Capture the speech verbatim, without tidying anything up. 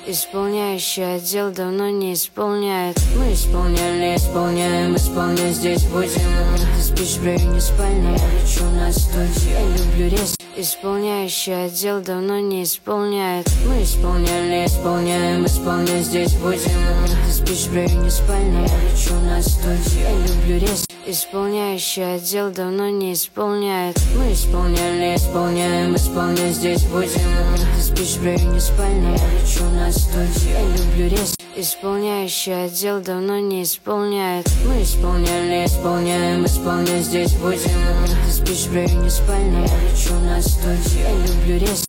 Исполняющий отдел давно не исполняет. Мы исполняли, исполняем, исполнять здесь будем. Ты спишь в районе спальни, я лечу на студию. Я люблю рез. Исполняющий отдел давно не исполняет. Мы исполняли, исполняем, исполнять здесь будем. Ты спишь в районе спальни, я лечу на студию. Я люблю рез. Исполняющий отдел давно не исполняет. Мы исполняли, исполняем, исполнять здесь будем. Ты спишь в районе спальни, я лечу на студию. Я люблю рез. Исполняющий отдел давно не исполняет. Мы исполняли, исполняем, исполнять здесь будем. Ты спишь в районе спальни, я лечу на студию. Я люблю рез.